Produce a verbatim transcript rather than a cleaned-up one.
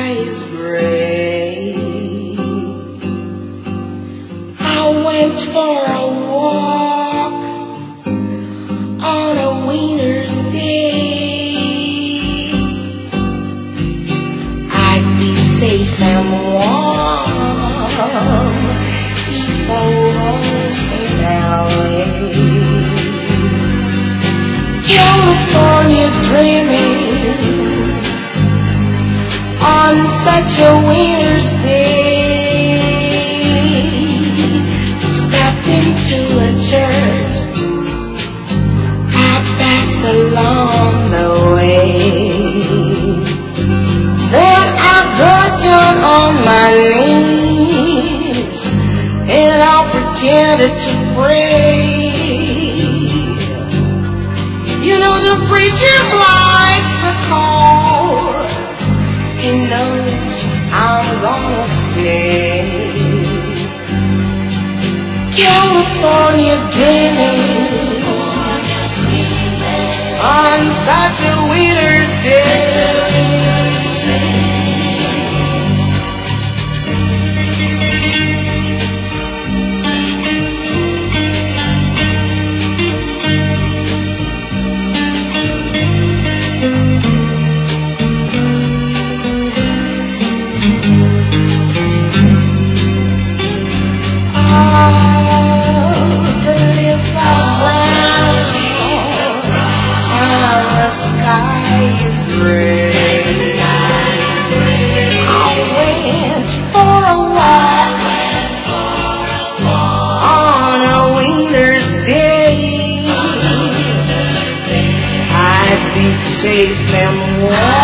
sky is gray. I went for a walk on a winter's day. I'd be safe and warm if I was in L A. California dreaming on such a winter's day. Stepped into a church I passed along the way. Then I got down on my knees and I pretended to pray. You know the preacher likes the call. He knows I'm gonna stay. California dreaming on such a winter's day. Safe and warm